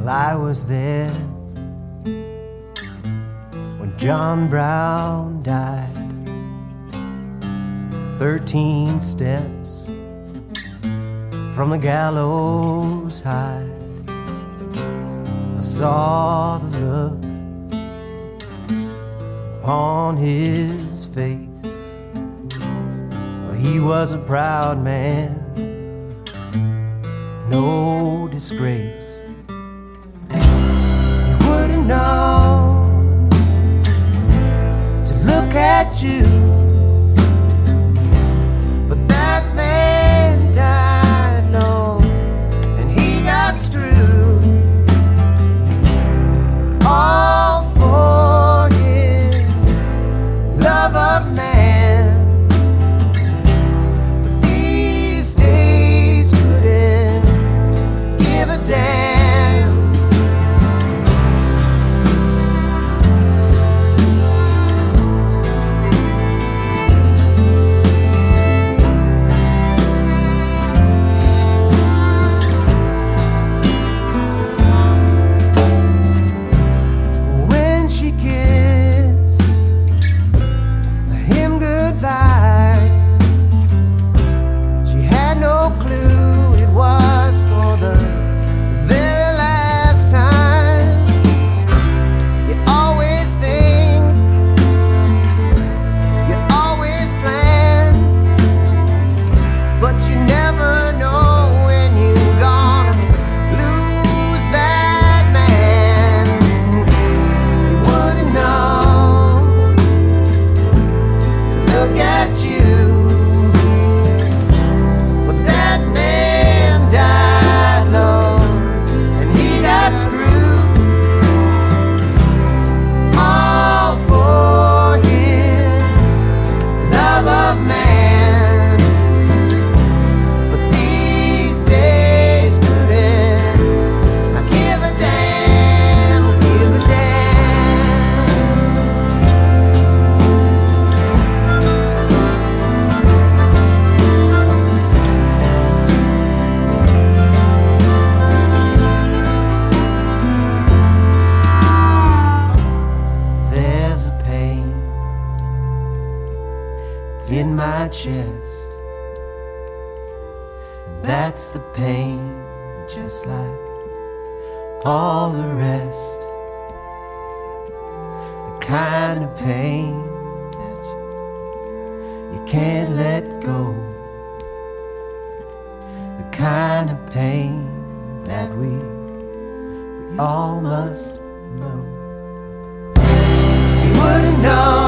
Well, I was there when John Brown died. 13 steps from the gallows high. I saw the look upon his face. Well, he was a proud man, no disgrace. You wouldn't know to look at you, but that man died long and he got screwed, all for his love of man. But these days couldn't give a damn. In my chest, and that's the pain, just like all the rest. The kind of pain that you can't let go, the kind of pain that we all must know. You wouldn't know